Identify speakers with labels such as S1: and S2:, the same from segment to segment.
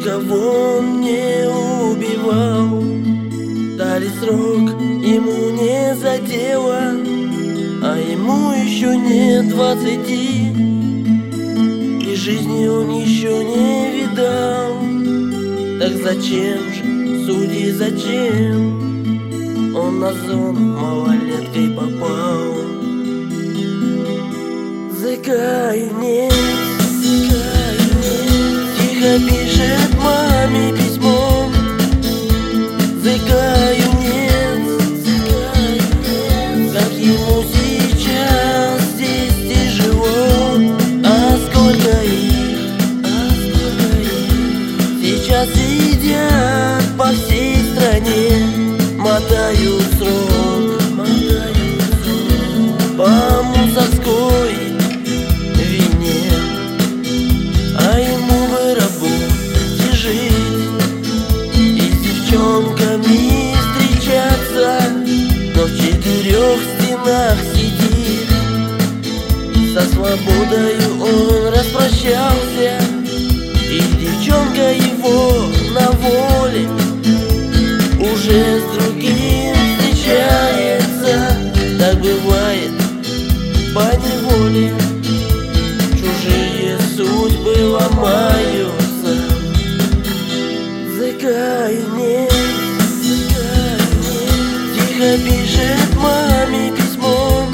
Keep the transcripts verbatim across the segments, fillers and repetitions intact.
S1: никого он не убивал. Дали срок, ему не за дело, а ему еще нет двадцати, и жизни он еще не видал. Так зачем же, судьи, зачем он на зону малолеткой попал? Зыкаю, нет, зыкаю, нет. Тихо пишет маме письмо. Зыкаю, нет, зыкаю, нет. Как ему сейчас здесь тяжело. А сколько их, а сколько их сейчас сидят по всей стране, мотают срок, мотают срок по мусорской вине. А ему бы работать и жить, и с девчонками встречаться, но в четырех стенах сидит. Со свободою он распрощался, и девчонка его на воле уже с другим встречается. Так бывает по неволе, чужие судьбы ломаются. Зыкаю, нет, зыкаю, нет. Тихо пишет маме письмо.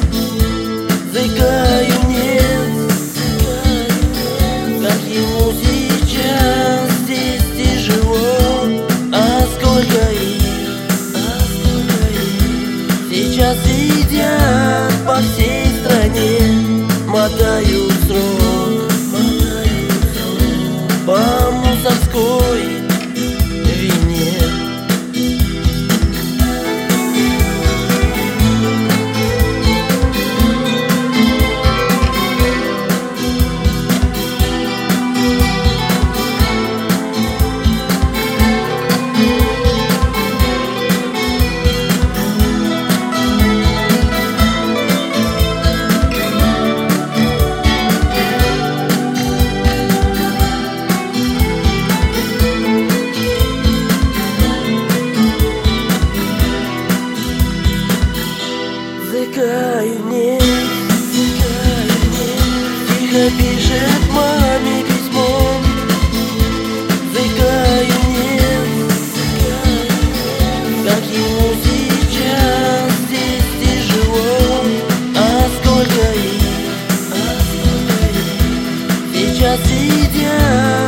S1: Зыкаю, нет, зыкаю, нет. Как ему сейчас здесь тяжело. А сколько их, а сколько их сейчас сидят по всей стране, мотают срок, мотают срок по мусорской вине. Зыкаю, нет, зыкаю, нет. Тихо пишет маме письмо. Зыкаю, нет, зыкаю, нет. Как ему сейчас здесь тяжело. А сколько их, а сколько их сейчас сидят